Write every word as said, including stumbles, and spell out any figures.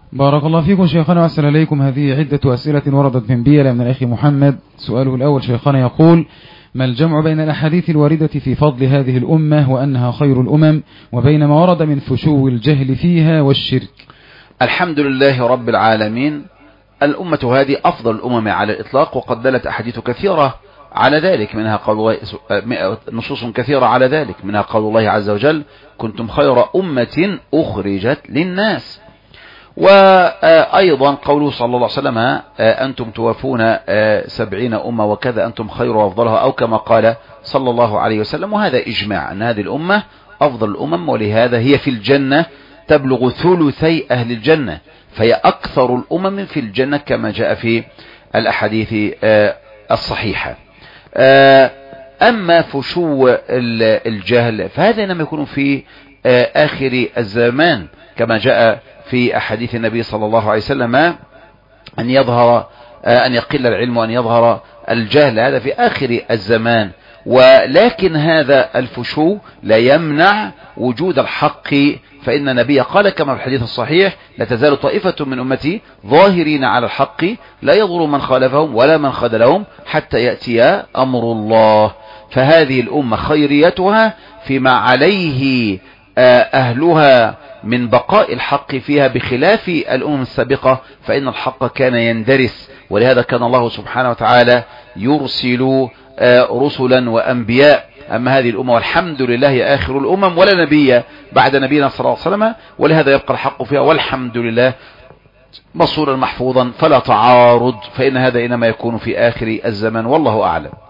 بارك الله فيكم شيخنا وأحسن إليكم. هذه عدة أسئلة وردت من بيلا من الأخ محمد. سؤاله الأول شيخنا يقول: ما الجمع بين الأحاديث الواردة في فضل هذه الأمة وأنها خير الأمم وبين ما ورد من فشو الجهل فيها والشرك؟ الحمد لله رب العالمين. الأمة هذه أفضل الأمم على الإطلاق، وقد دلت أحاديث كثيرة على ذلك، منها قول الله، نصوص كثيرة على ذلك، منها قول الله عز وجل: كنتم خير أمة أخرجت للناس. وأيضا قوله صلى الله عليه وسلم: أنتم توافون سبعين أمة وكذا أنتم خير وأفضلها، أو كما قال صلى الله عليه وسلم. وهذا إجماع أن هذه الأمة أفضل الأمم، ولهذا هي في الجنة تبلغ ثلثي أهل الجنة، فهي أكثر الأمم في الجنة كما جاء في الأحاديث الصحيحة. أما فشو الجهل فهذا إنما يكون في آخر الزمان، كما جاء في أحاديث النبي صلى الله عليه وسلم أن يظهر أن يقل العلم وأن يظهر الجهل، هذا في آخر الزمان. ولكن هذا الفشو لا يمنع وجود الحق، فإن النبي قال كما في الحديث الصحيح: لا تزال طائفة من أمتي ظاهرين على الحق لا يضر من خالفهم ولا من خذلهم حتى يأتي أمر الله. فهذه الأمة خيريتها فيما عليه أهلها من بقاء الحق فيها، بخلاف الأمم السابقة فإن الحق كان يندرس، ولهذا كان الله سبحانه وتعالى يرسل رسلا وأنبياء. أما هذه الأمة والحمد لله هي آخر الأمم، ولا نبي بعد نبينا صلى الله عليه وسلم، ولهذا يبقى الحق فيها والحمد لله مصورا محفوظا، فلا تعارض، فإن هذا إنما يكون في آخر الزمان، والله أعلم.